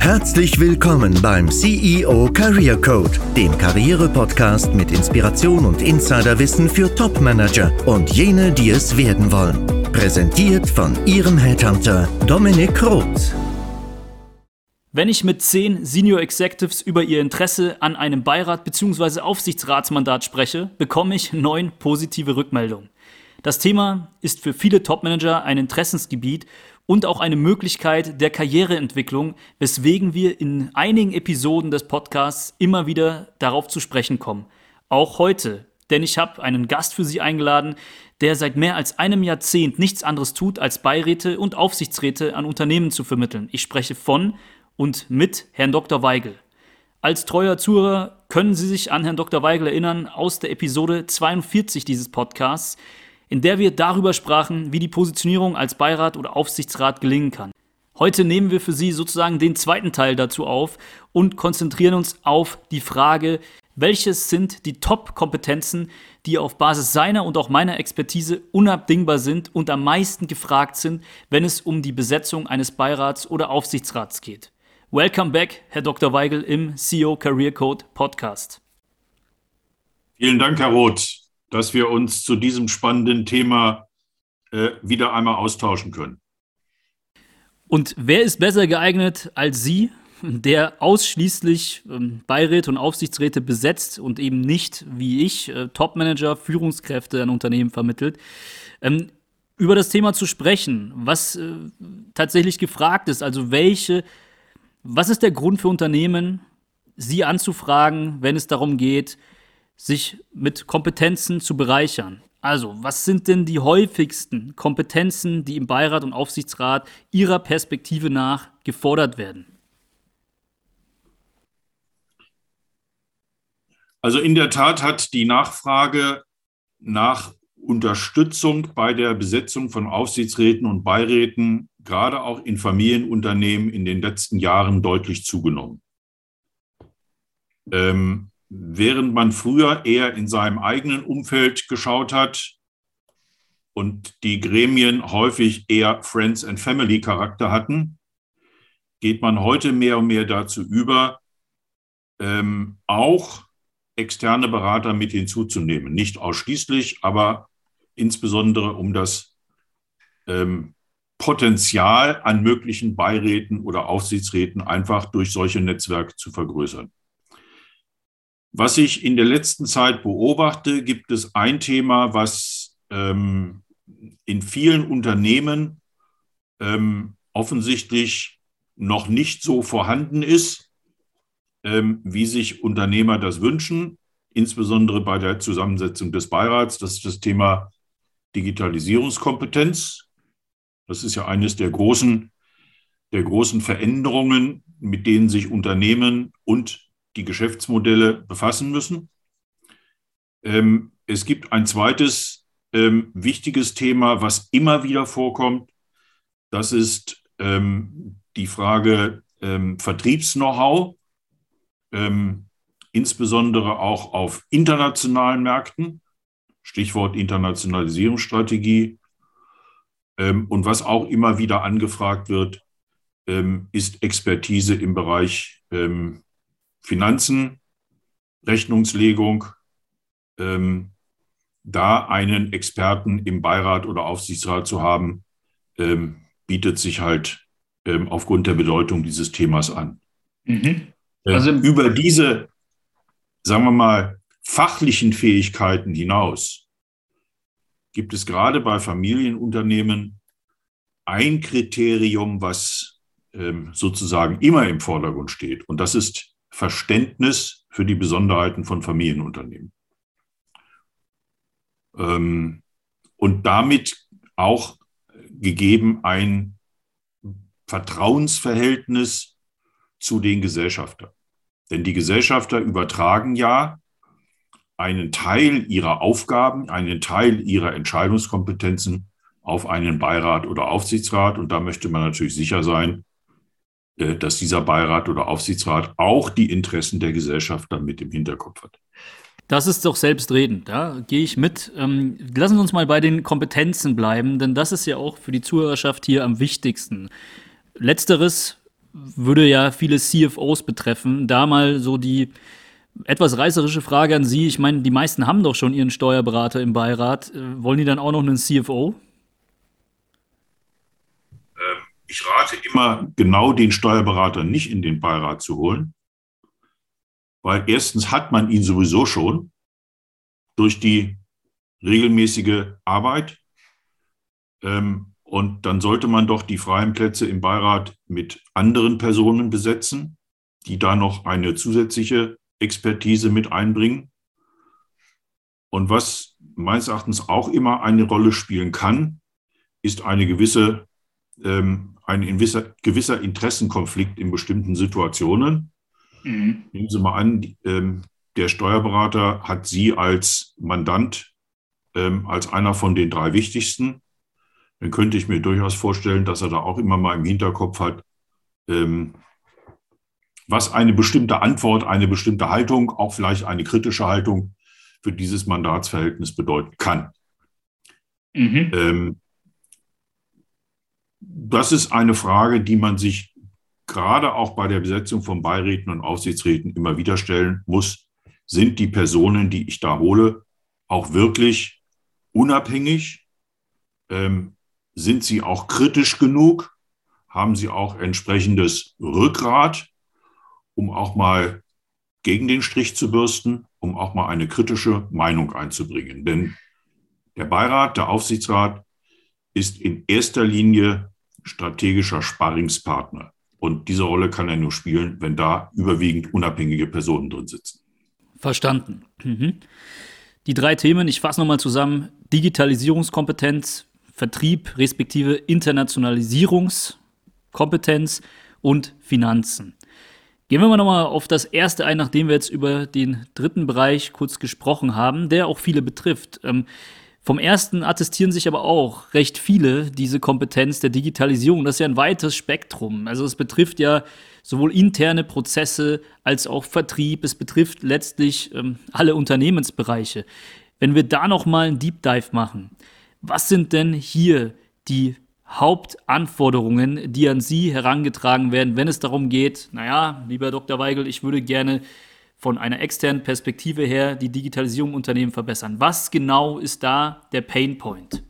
Herzlich willkommen beim CEO Career Code, dem Karriere-Podcast mit Inspiration und Insiderwissen für Top-Manager und jene, die es werden wollen. Präsentiert von Ihrem Headhunter Dominik Roth. Wenn ich mit 10 Senior Executives über ihr Interesse an einem Beirat bzw. Aufsichtsratsmandat spreche, bekomme ich 9 positive Rückmeldungen. Das Thema ist für viele Topmanager ein Interessensgebiet und auch eine Möglichkeit der Karriereentwicklung, weswegen wir in einigen Episoden des Podcasts immer wieder darauf zu sprechen kommen. Auch heute, denn ich habe einen Gast für Sie eingeladen, der seit mehr als einem Jahrzehnt nichts anderes tut, als Beiräte und Aufsichtsräte an Unternehmen zu vermitteln. Ich spreche von und mit Herrn Dr. Weigel. Als treuer Zuhörer können Sie sich an Herrn Dr. Weigel erinnern aus der Episode 42 dieses Podcasts, in der wir darüber sprachen, wie die Positionierung als Beirat oder Aufsichtsrat gelingen kann. Heute nehmen wir für Sie sozusagen den zweiten Teil dazu auf und konzentrieren uns auf die Frage, welches sind die Top-Kompetenzen, die auf Basis seiner und auch meiner Expertise unabdingbar sind und am meisten gefragt sind, wenn es um die Besetzung eines Beirats oder Aufsichtsrats geht. Welcome back, Herr Dr. Weigel im CEO Career Code Podcast. Vielen Dank, Herr Roth, dass wir uns zu diesem spannenden Thema wieder einmal austauschen können. Und wer ist besser geeignet als Sie, der ausschließlich Beiräte und Aufsichtsräte besetzt und eben nicht, wie ich, Topmanager, Führungskräfte an Unternehmen vermittelt, über das Thema zu sprechen, was tatsächlich gefragt ist, also was ist der Grund für Unternehmen, Sie anzufragen, wenn es darum geht, sich mit Kompetenzen zu bereichern? Also, was sind denn die häufigsten Kompetenzen, die im Beirat und Aufsichtsrat Ihrer Perspektive nach gefordert werden? Also in der Tat hat die Nachfrage nach Unterstützung bei der Besetzung von Aufsichtsräten und Beiräten, gerade auch in Familienunternehmen, in den letzten Jahren deutlich zugenommen. Während man früher eher in seinem eigenen Umfeld geschaut hat und die Gremien häufig eher Friends and Family Charakter hatten, geht man heute mehr und mehr dazu über, auch externe Berater mit hinzuzunehmen. Nicht ausschließlich, aber insbesondere um das Potenzial an möglichen Beiräten oder Aufsichtsräten einfach durch solche Netzwerke zu vergrößern. Was ich in der letzten Zeit beobachte, gibt es ein Thema, was in vielen Unternehmen offensichtlich noch nicht so vorhanden ist, wie sich Unternehmer das wünschen, insbesondere bei der Zusammensetzung des Beirats. Das ist das Thema Digitalisierungskompetenz. Das ist ja eines der großen Veränderungen, mit denen sich Unternehmen und die Geschäftsmodelle befassen müssen. Es gibt ein zweites wichtiges Thema, was immer wieder vorkommt. Das ist die Frage Vertriebs-Know-how, insbesondere auch auf internationalen Märkten, Stichwort Internationalisierungsstrategie. Und was auch immer wieder angefragt wird, ist Expertise im Bereich Finanzen, Rechnungslegung. Da einen Experten im Beirat oder Aufsichtsrat zu haben, bietet sich halt aufgrund der Bedeutung dieses Themas an. Also über diese, sagen wir mal, fachlichen Fähigkeiten hinaus gibt es gerade bei Familienunternehmen ein Kriterium, was sozusagen immer im Vordergrund steht. Und das ist Verständnis für die Besonderheiten von Familienunternehmen. Und damit auch gegeben ein Vertrauensverhältnis zu den Gesellschaftern. Denn die Gesellschafter übertragen ja einen Teil ihrer Aufgaben, einen Teil ihrer Entscheidungskompetenzen auf einen Beirat oder Aufsichtsrat. Und da möchte man natürlich sicher sein, dass dieser Beirat oder Aufsichtsrat auch die Interessen der Gesellschafter mit im Hinterkopf hat. Das ist doch selbstredend, da gehe ich mit. Lassen Sie uns mal bei den Kompetenzen bleiben, denn das ist ja auch für die Zuhörerschaft hier am wichtigsten. Letzteres würde ja viele CFOs betreffen. Da mal so die etwas reißerische Frage an Sie. Ich meine, die meisten haben doch schon ihren Steuerberater im Beirat. Wollen die dann auch noch einen CFO? Ich rate immer, genau den Steuerberater nicht in den Beirat zu holen, weil erstens hat man ihn sowieso schon durch die regelmäßige Arbeit. Und dann sollte man doch die freien Plätze im Beirat mit anderen Personen besetzen, die da noch eine zusätzliche Expertise mit einbringen. Und was meines Erachtens auch immer eine Rolle spielen kann, ist ein gewisser Interessenkonflikt in bestimmten Situationen. Nehmen Sie mal an, der Steuerberater hat Sie als Mandant, als einer von den 3 wichtigsten. Dann könnte ich mir durchaus vorstellen, dass er da auch immer mal im Hinterkopf hat, was eine bestimmte Antwort, eine bestimmte Haltung, auch vielleicht eine kritische Haltung für dieses Mandatsverhältnis bedeuten kann. Das ist eine Frage, die man sich gerade auch bei der Besetzung von Beiräten und Aufsichtsräten immer wieder stellen muss. Sind die Personen, die ich da hole, auch wirklich unabhängig? Sind sie auch kritisch genug? Haben sie auch entsprechendes Rückgrat, um auch mal gegen den Strich zu bürsten, um auch mal eine kritische Meinung einzubringen? Denn der Beirat, der Aufsichtsrat ist in erster Linie strategischer Sparringspartner. Und diese Rolle kann er nur spielen, wenn da überwiegend unabhängige Personen drin sitzen. Verstanden. Die 3 Themen, ich fasse nochmal zusammen: Digitalisierungskompetenz, Vertrieb respektive Internationalisierungskompetenz und Finanzen. Gehen wir mal nochmal auf das erste ein, nachdem wir jetzt über den 3. Bereich kurz gesprochen haben, der auch viele betrifft. Vom ersten attestieren sich aber auch recht viele diese Kompetenz der Digitalisierung. Das ist ja ein weites Spektrum. Also es betrifft ja sowohl interne Prozesse als auch Vertrieb. Es betrifft letztlich alle Unternehmensbereiche. Wenn wir da nochmal einen Deep Dive machen, was sind denn hier die Hauptanforderungen, die an Sie herangetragen werden, wenn es darum geht, naja, lieber Dr. Weigel, ich würde gerne von einer externen Perspektive her die Digitalisierung im Unternehmen verbessern? Was genau ist da der Pain Point?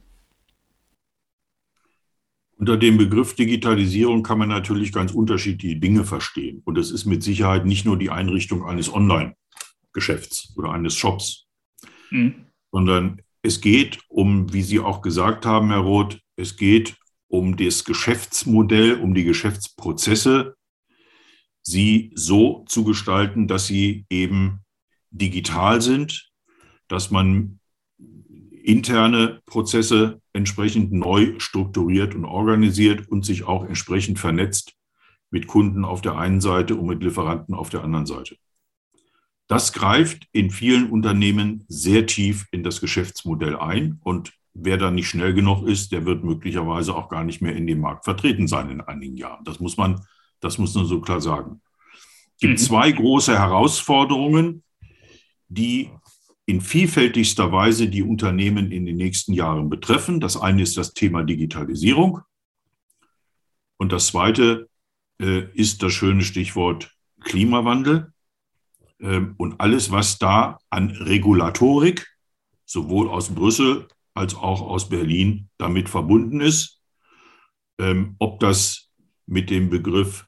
Unter dem Begriff Digitalisierung kann man natürlich ganz unterschiedliche Dinge verstehen. Und es ist mit Sicherheit nicht nur die Einrichtung eines Online-Geschäfts oder eines Shops, sondern es geht um, wie Sie auch gesagt haben, Herr Roth, es geht um das Geschäftsmodell, um die Geschäftsprozesse, sie so zu gestalten, dass sie eben digital sind, dass man interne Prozesse entsprechend neu strukturiert und organisiert und sich auch entsprechend vernetzt mit Kunden auf der einen Seite und mit Lieferanten auf der anderen Seite. Das greift in vielen Unternehmen sehr tief in das Geschäftsmodell ein, und wer da nicht schnell genug ist, der wird möglicherweise auch gar nicht mehr in dem Markt vertreten sein in einigen Jahren. Das muss man so klar sagen. Es gibt 2 große Herausforderungen, die in vielfältigster Weise die Unternehmen in den nächsten Jahren betreffen. Das eine ist das Thema Digitalisierung und das zweite ist das schöne Stichwort Klimawandel und alles, was da an Regulatorik sowohl aus Brüssel als auch aus Berlin damit verbunden ist. Ob das mit dem Begriff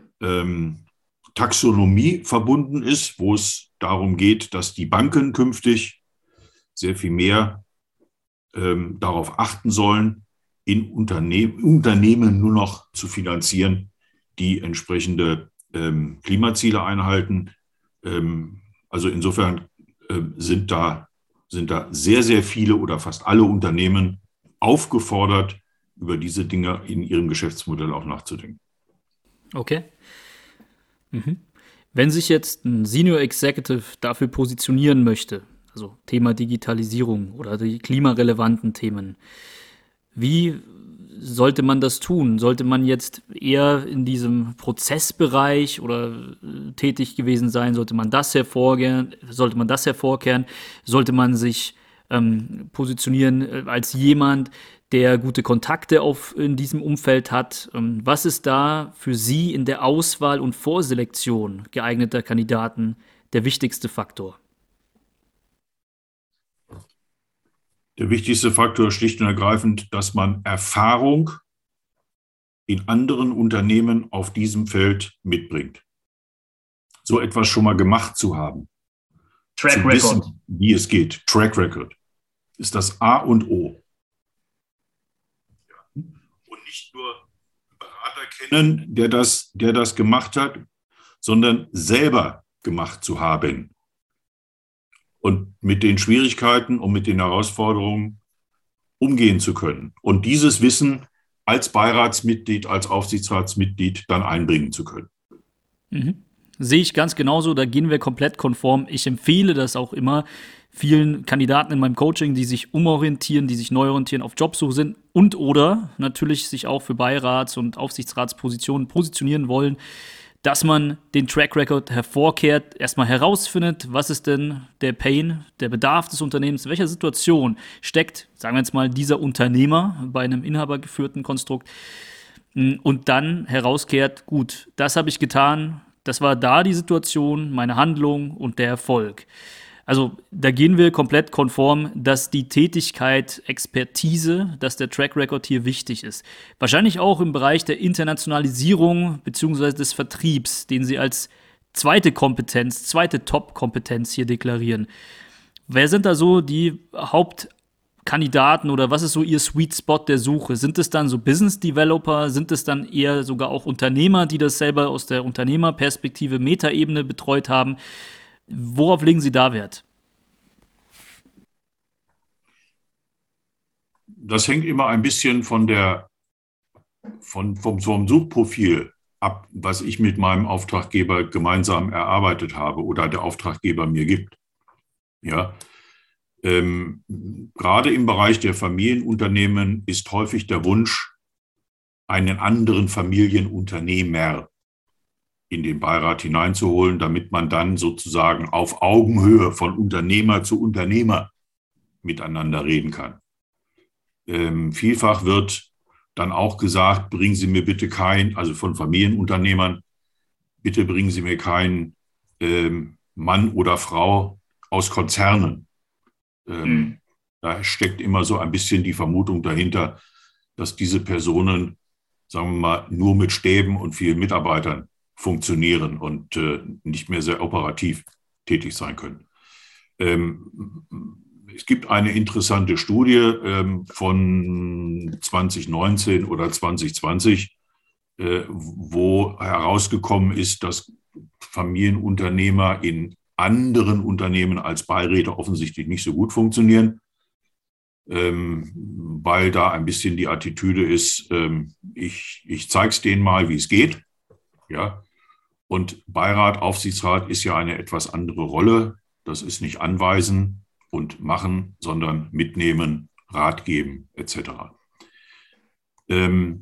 Taxonomie verbunden ist, wo es darum geht, dass die Banken künftig sehr viel mehr darauf achten sollen, in Unternehmen nur noch zu finanzieren, die entsprechende Klimaziele einhalten. Also insofern sind da sehr, sehr viele oder fast alle Unternehmen aufgefordert, über diese Dinge in ihrem Geschäftsmodell auch nachzudenken. Okay. Wenn sich jetzt ein Senior Executive dafür positionieren möchte, also Thema Digitalisierung oder die klimarelevanten Themen, wie sollte man das tun? Sollte man jetzt eher in diesem Prozessbereich oder tätig gewesen sein? Sollte man das hervorkehren? Sollte man sich positionieren als jemand, der gute Kontakte in diesem Umfeld hat. Was ist da für Sie in der Auswahl und Vorselektion geeigneter Kandidaten der wichtigste Faktor? Der wichtigste Faktor ist schlicht und ergreifend, dass man Erfahrung in anderen Unternehmen auf diesem Feld mitbringt. So etwas schon mal gemacht zu haben. Track zu Record. Wissen, wie es geht. Track Record ist das A und O. Und nicht nur einen Berater kennen, der das gemacht hat, sondern selber gemacht zu haben. Und mit den Schwierigkeiten und mit den Herausforderungen umgehen zu können. Und dieses Wissen als Beiratsmitglied, als Aufsichtsratsmitglied dann einbringen zu können. Mhm. Sehe ich ganz genauso, da gehen wir komplett konform. Ich empfehle das auch immer vielen Kandidaten in meinem Coaching, die sich umorientieren, die sich neu orientieren, auf Jobsuche sind und oder natürlich sich auch für Beirats- und Aufsichtsratspositionen positionieren wollen, dass man den Track Record hervorkehrt, erstmal herausfindet, was ist denn der Pain, der Bedarf des Unternehmens, in welcher Situation steckt, sagen wir jetzt mal, dieser Unternehmer bei einem inhabergeführten Konstrukt und dann herauskehrt, gut, das habe ich getan, das war da die Situation, meine Handlung und der Erfolg. Also da gehen wir komplett konform, dass die Tätigkeit, Expertise, dass der Track Record hier wichtig ist. Wahrscheinlich auch im Bereich der Internationalisierung bzw. des Vertriebs, den Sie als zweite Kompetenz, zweite Top-Kompetenz hier deklarieren. Wer sind da so die Hauptkandidaten oder was ist so Ihr Sweet Spot der Suche? Sind es dann so Business Developer? Sind es dann eher sogar auch Unternehmer, die das selber aus der Unternehmerperspektive, Metaebene betreut haben? Worauf legen Sie da Wert? Das hängt immer ein bisschen vom Suchprofil ab, was ich mit meinem Auftraggeber gemeinsam erarbeitet habe oder der Auftraggeber mir gibt. Ja. Gerade im Bereich der Familienunternehmen ist häufig der Wunsch, einen anderen Familienunternehmer in den Beirat hineinzuholen, damit man dann sozusagen auf Augenhöhe von Unternehmer zu Unternehmer miteinander reden kann. Vielfach wird dann auch gesagt, bringen Sie mir bitte also von Familienunternehmern, bitte bringen Sie mir keinen Mann oder Frau aus Konzernen. Da steckt immer so ein bisschen die Vermutung dahinter, dass diese Personen, sagen wir mal, nur mit Stäben und vielen Mitarbeitern funktionieren und nicht mehr sehr operativ tätig sein können. Es gibt eine interessante Studie von 2019 oder 2020, wo herausgekommen ist, dass Familienunternehmer in anderen Unternehmen als Beiräte offensichtlich nicht so gut funktionieren, weil da ein bisschen die Attitüde ist, ich zeige es denen mal, wie es geht. Ja. Und Beirat, Aufsichtsrat ist ja eine etwas andere Rolle. Das ist nicht anweisen und machen, sondern mitnehmen, Rat geben, etc. Die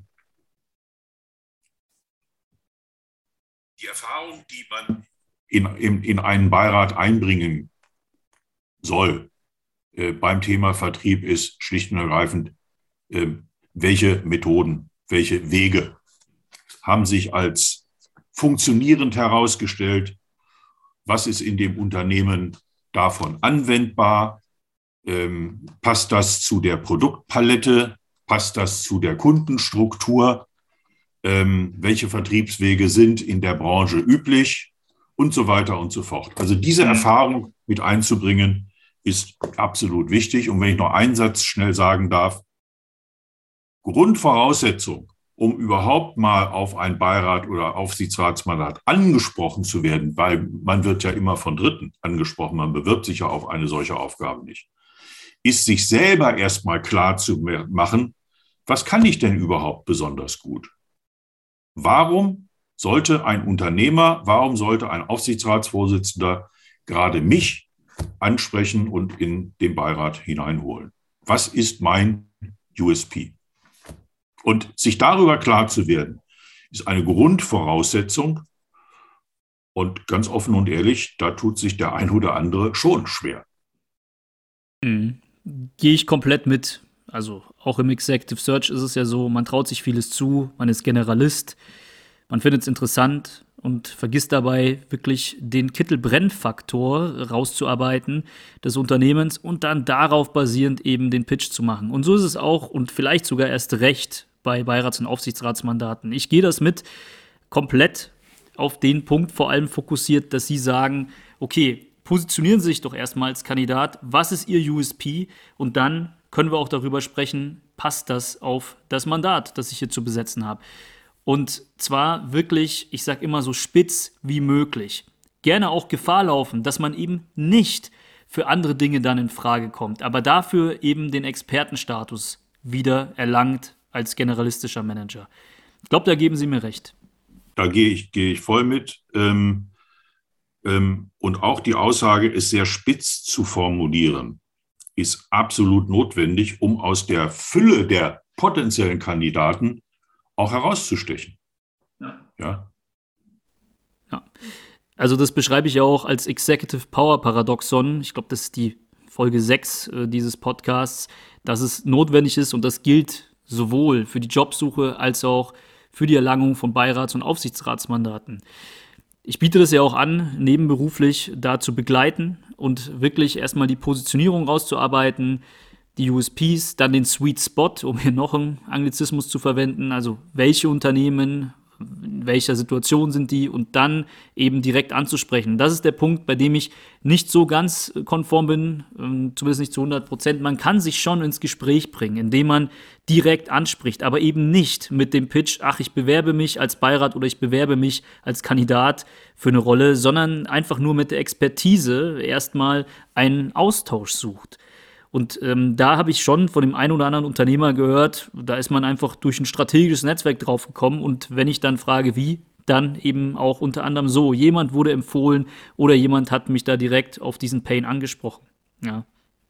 Erfahrung, die man in einen Beirat einbringen soll beim Thema Vertrieb, ist schlicht und ergreifend, welche Methoden, welche Wege haben sich als funktionierend herausgestellt, was ist in dem Unternehmen davon anwendbar, passt das zu der Produktpalette, passt das zu der Kundenstruktur, welche Vertriebswege sind in der Branche üblich und so weiter und so fort. Also diese Erfahrung mit einzubringen, ist absolut wichtig. Und wenn ich noch einen Satz schnell sagen darf, Grundvoraussetzung, um überhaupt mal auf ein Beirat oder Aufsichtsratsmandat angesprochen zu werden, weil man wird ja immer von Dritten angesprochen, man bewirbt sich ja auf eine solche Aufgabe nicht, ist sich selber erstmal klar zu machen, was kann ich denn überhaupt besonders gut? Warum sollte ein Unternehmer, warum sollte ein Aufsichtsratsvorsitzender gerade mich ansprechen und in den Beirat hineinholen? Was ist mein USP? Und sich darüber klar zu werden, ist eine Grundvoraussetzung. Und ganz offen und ehrlich, da tut sich der ein oder andere schon schwer. Gehe ich komplett mit. Also auch im Executive Search ist es ja so, man traut sich vieles zu, man ist Generalist, man findet es interessant und vergisst dabei wirklich den Kittel-Brenn-Faktor rauszuarbeiten des Unternehmens und dann darauf basierend eben den Pitch zu machen. Und so ist es auch und vielleicht sogar erst recht bei Beirats- und Aufsichtsratsmandaten. Ich gehe das mit komplett auf den Punkt vor allem fokussiert, dass Sie sagen, okay, positionieren Sie sich doch erstmal als Kandidat, was ist Ihr USP und dann können wir auch darüber sprechen, passt das auf das Mandat, das ich hier zu besetzen habe. Und zwar wirklich, ich sage immer so spitz wie möglich. Gerne auch Gefahr laufen, dass man eben nicht für andere Dinge dann in Frage kommt, aber dafür eben den Expertenstatus wieder erlangt als generalistischer Manager. Ich glaube, da geben Sie mir recht. Da gehe ich voll mit. Und auch die Aussage, es sehr spitz zu formulieren, ist absolut notwendig, um aus der Fülle der potenziellen Kandidaten auch herauszustechen. Ja. Also das beschreibe ich ja auch als Executive Power Paradoxon. Ich glaube, das ist die Folge 6 dieses Podcasts, dass es notwendig ist und das gilt sowohl für die Jobsuche als auch für die Erlangung von Beirats- und Aufsichtsratsmandaten. Ich biete das ja auch an, nebenberuflich da zu begleiten und wirklich erstmal die Positionierung rauszuarbeiten, die USPs, dann den Sweet Spot, um hier noch einen Anglizismus zu verwenden, also welche Unternehmen, in welcher Situation sind die und dann eben direkt anzusprechen. Das ist der Punkt, bei dem ich nicht so ganz konform bin, zumindest nicht zu 100%. Man kann sich schon ins Gespräch bringen, indem man direkt anspricht, aber eben nicht mit dem Pitch, ach, ich bewerbe mich als Beirat oder ich bewerbe mich als Kandidat für eine Rolle, sondern einfach nur mit der Expertise erstmal einen Austausch sucht. Und da habe ich schon von dem einen oder anderen Unternehmer gehört, da ist man einfach durch ein strategisches Netzwerk drauf gekommen. Und wenn ich dann frage, wie, dann eben auch unter anderem so. Jemand wurde empfohlen oder jemand hat mich da direkt auf diesen Pain angesprochen. Ja.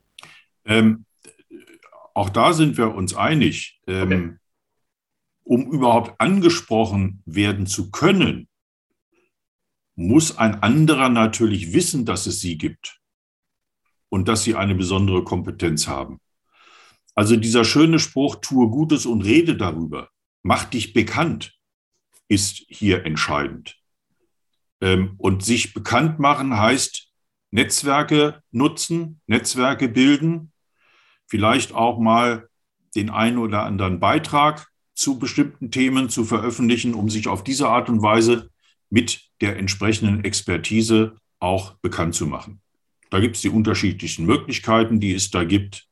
Auch da sind wir uns einig. Okay. Um überhaupt angesprochen werden zu können, muss ein anderer natürlich wissen, dass es sie gibt. Und dass sie eine besondere Kompetenz haben. Also dieser schöne Spruch, tue Gutes und rede darüber, mach dich bekannt, ist hier entscheidend. Und sich bekannt machen heißt Netzwerke nutzen, Netzwerke bilden, vielleicht auch mal den einen oder anderen Beitrag zu bestimmten Themen zu veröffentlichen, um sich auf diese Art und Weise mit der entsprechenden Expertise auch bekannt zu machen. Da gibt es die unterschiedlichsten Möglichkeiten, die es da gibt.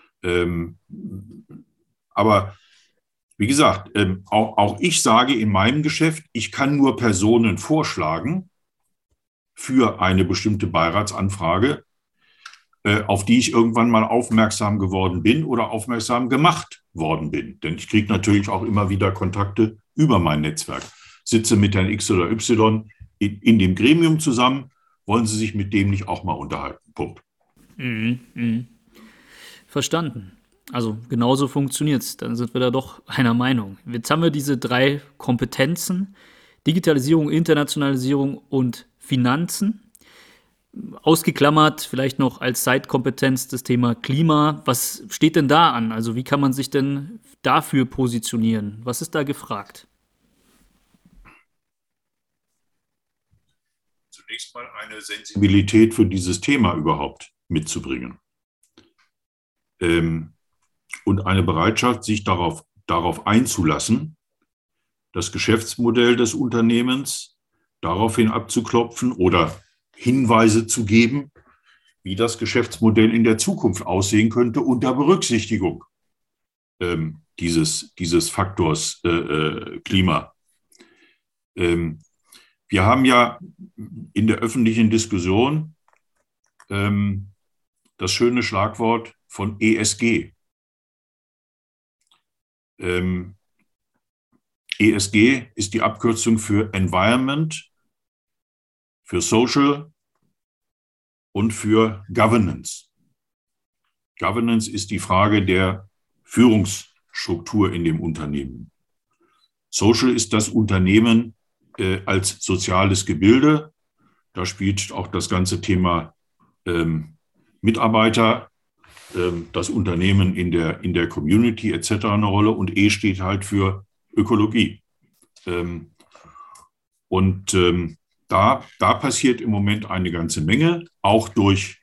Aber wie gesagt, auch ich sage in meinem Geschäft, ich kann nur Personen vorschlagen für eine bestimmte Beiratsanfrage, auf die ich irgendwann mal aufmerksam geworden bin oder aufmerksam gemacht worden bin. Denn ich kriege natürlich auch immer wieder Kontakte über mein Netzwerk. Sitze mit Herrn X oder Y in dem Gremium zusammen. Wollen Sie sich mit dem nicht auch mal unterhalten? Punkt. Verstanden. Also genauso funktioniert es. Dann sind wir da doch einer Meinung. Jetzt haben wir diese 3 Kompetenzen: Digitalisierung, Internationalisierung und Finanzen. Ausgeklammert vielleicht noch als Side-Kompetenz das Thema Klima. Was steht denn da an? Also wie kann man sich denn dafür positionieren? Was ist da gefragt? Zunächst mal eine Sensibilität für dieses Thema überhaupt mitzubringen. Und eine Bereitschaft, sich darauf einzulassen, das Geschäftsmodell des Unternehmens daraufhin abzuklopfen oder Hinweise zu geben, wie das Geschäftsmodell in der Zukunft aussehen könnte unter Berücksichtigung dieses Faktors Klima. Wir haben ja in der öffentlichen Diskussion das schöne Schlagwort von ESG. ESG ist die Abkürzung für Environment, für Social und für Governance. Governance ist die Frage der Führungsstruktur in dem Unternehmen. Social ist das Unternehmen als soziales Gebilde. Da spielt auch das ganze Thema Mitarbeiter das Unternehmen in der Community etc. eine Rolle und E steht halt für Ökologie. Da passiert im Moment eine ganze Menge, auch durch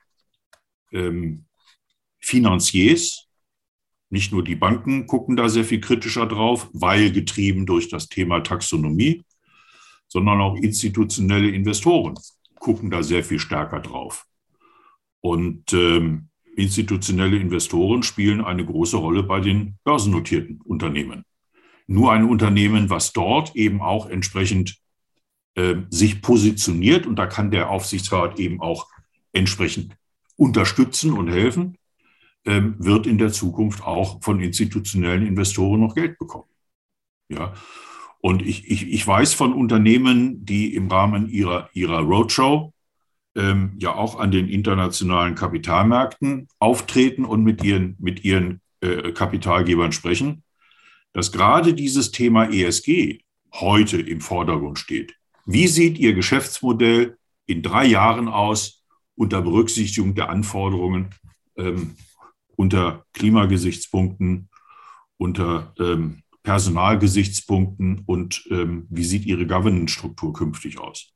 Finanziers. Nicht nur die Banken gucken da sehr viel kritischer drauf, weil getrieben durch das Thema Taxonomie, sondern auch institutionelle Investoren gucken da sehr viel stärker drauf. Und institutionelle Investoren spielen eine große Rolle bei den börsennotierten Unternehmen. Nur ein Unternehmen, was dort eben auch entsprechend sich positioniert, und da kann der Aufsichtsrat eben auch entsprechend unterstützen und helfen, wird in der Zukunft auch von institutionellen Investoren noch Geld bekommen. Ja. Und ich weiß von Unternehmen, die im Rahmen ihrer Roadshow ja auch an den internationalen Kapitalmärkten auftreten und mit ihren Kapitalgebern sprechen, dass gerade dieses Thema ESG heute im Vordergrund steht. Wie sieht Ihr Geschäftsmodell in 3 Jahren aus unter Berücksichtigung der Anforderungen, unter Klimagesichtspunkten, unter Personalgesichtspunkten und wie sieht Ihre Governance-Struktur künftig aus?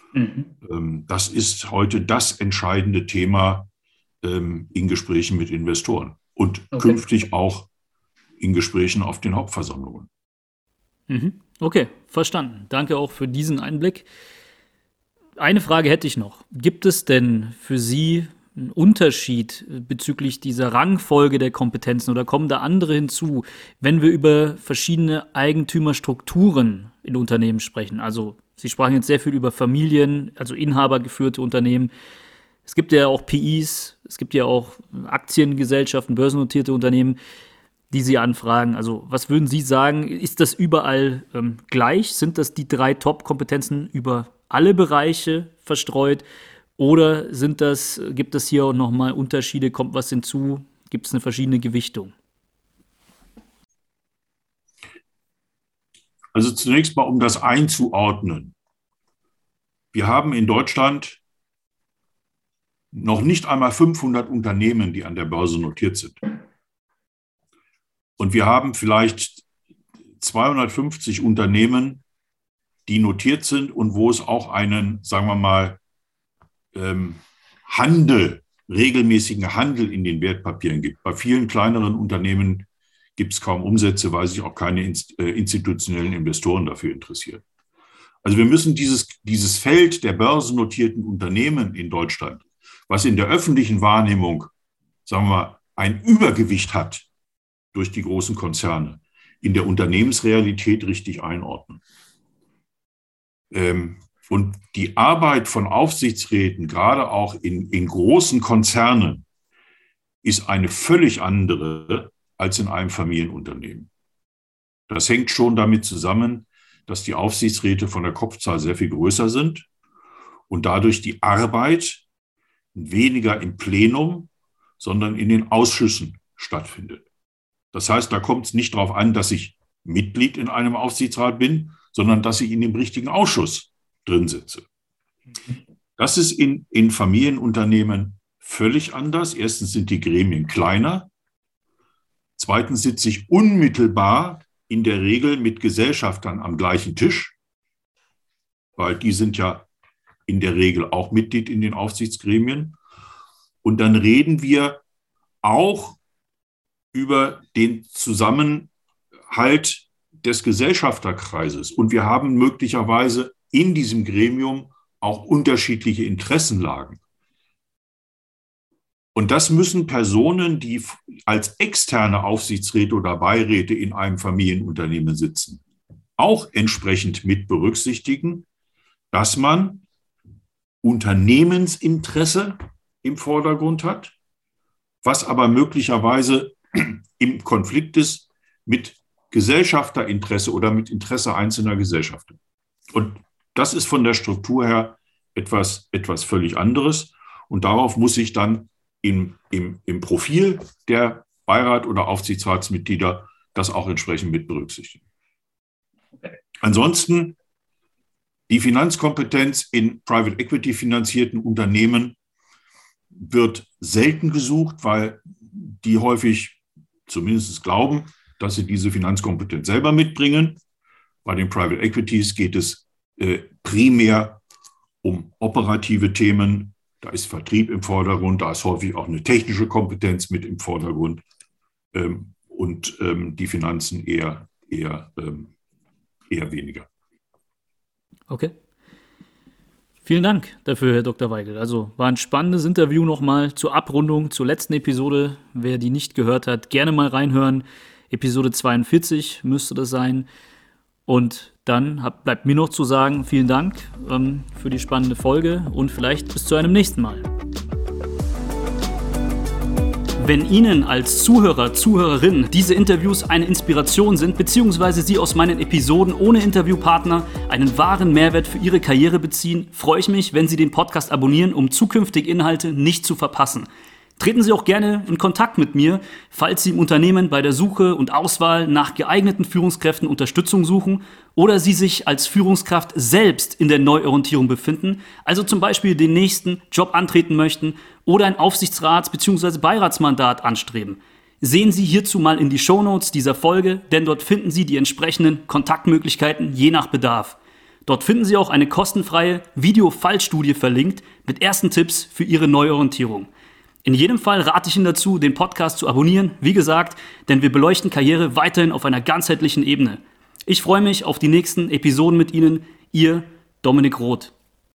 Das ist heute das entscheidende Thema in Gesprächen mit Investoren und künftig auch in Gesprächen auf den Hauptversammlungen. Okay, verstanden. Danke auch für diesen Einblick. Eine Frage hätte ich noch. Gibt es denn für Sie einen Unterschied bezüglich dieser Rangfolge der Kompetenzen oder kommen da andere hinzu, wenn wir über verschiedene Eigentümerstrukturen in Unternehmen sprechen? Also Sie sprachen jetzt sehr viel über Familien, also inhabergeführte Unternehmen. Es gibt ja auch PIs, es gibt ja auch Aktiengesellschaften, börsennotierte Unternehmen, die Sie anfragen. Also was würden Sie sagen, ist das überall gleich? Sind das die 3 Top-Kompetenzen über alle Bereiche verstreut? Oder gibt es hier auch nochmal Unterschiede? Kommt was hinzu? Gibt es eine verschiedene Gewichtung? Also zunächst mal, um das einzuordnen. Wir haben in Deutschland noch nicht einmal 500 Unternehmen, die an der Börse notiert sind. Und wir haben vielleicht 250 Unternehmen, die notiert sind und wo es auch einen, sagen wir mal, regelmäßigen Handel in den Wertpapieren gibt. Bei vielen kleineren Unternehmen gibt es kaum Umsätze, weil sich auch keine institutionellen Investoren dafür interessieren. Also wir müssen dieses Feld der börsennotierten Unternehmen in Deutschland, was in der öffentlichen Wahrnehmung, sagen wir mal, ein Übergewicht hat durch die großen Konzerne, in der Unternehmensrealität richtig einordnen. Und die Arbeit von Aufsichtsräten, gerade auch in großen Konzernen, ist eine völlig andere als in einem Familienunternehmen. Das hängt schon damit zusammen, dass die Aufsichtsräte von der Kopfzahl sehr viel größer sind und dadurch die Arbeit weniger im Plenum, sondern in den Ausschüssen stattfindet. Das heißt, da kommt es nicht darauf an, dass ich Mitglied in einem Aufsichtsrat bin, sondern dass ich in dem richtigen Ausschuss drin sitze. Das ist in Familienunternehmen völlig anders. Erstens sind die Gremien kleiner. Zweitens sitze ich unmittelbar in der Regel mit Gesellschaftern am gleichen Tisch, weil die sind ja in der Regel auch Mitglied in den Aufsichtsgremien. Und dann reden wir auch über den Zusammenhalt des Gesellschafterkreises. Und wir haben möglicherweise in diesem Gremium auch unterschiedliche Interessenlagen. Und das müssen Personen, die als externe Aufsichtsräte oder Beiräte in einem Familienunternehmen sitzen, auch entsprechend mit berücksichtigen, dass man Unternehmensinteresse im Vordergrund hat, was aber möglicherweise im Konflikt ist mit Gesellschafterinteresse oder mit Interesse einzelner Gesellschafter. Und das ist von der Struktur her etwas völlig anderes. Und darauf muss ich dann im Profil der Beirat- oder Aufsichtsratsmitglieder das auch entsprechend mit berücksichtigen. Ansonsten die Finanzkompetenz in Private Equity finanzierten Unternehmen wird selten gesucht, weil die häufig zumindest glauben, dass sie diese Finanzkompetenz selber mitbringen. Bei den Private Equities geht es primär um operative Themen. Da ist Vertrieb im Vordergrund, da ist häufig auch eine technische Kompetenz mit im Vordergrund und die Finanzen eher weniger. Okay. Vielen Dank dafür, Herr Dr. Weigel. Also war ein spannendes Interview nochmal zur Abrundung, zur letzten Episode. Wer die nicht gehört hat, gerne mal reinhören. Episode 42 müsste das sein. Und dann bleibt mir noch zu sagen, vielen Dank für die spannende Folge und vielleicht bis zu einem nächsten Mal. Wenn Ihnen als Zuhörer, Zuhörerin diese Interviews eine Inspiration sind, beziehungsweise Sie aus meinen Episoden ohne Interviewpartner einen wahren Mehrwert für Ihre Karriere beziehen, freue ich mich, wenn Sie den Podcast abonnieren, um zukünftige Inhalte nicht zu verpassen. Treten Sie auch gerne in Kontakt mit mir, falls Sie im Unternehmen bei der Suche und Auswahl nach geeigneten Führungskräften Unterstützung suchen oder Sie sich als Führungskraft selbst in der Neuorientierung befinden, also zum Beispiel den nächsten Job antreten möchten oder ein Aufsichtsrats- bzw. Beiratsmandat anstreben. Sehen Sie hierzu mal in die Shownotes dieser Folge, denn dort finden Sie die entsprechenden Kontaktmöglichkeiten je nach Bedarf. Dort finden Sie auch eine kostenfreie Video-Fallstudie verlinkt mit ersten Tipps für Ihre Neuorientierung. In jedem Fall rate ich Ihnen dazu, den Podcast zu abonnieren, wie gesagt, denn wir beleuchten Karriere weiterhin auf einer ganzheitlichen Ebene. Ich freue mich auf die nächsten Episoden mit Ihnen, Ihr Dominik Roth.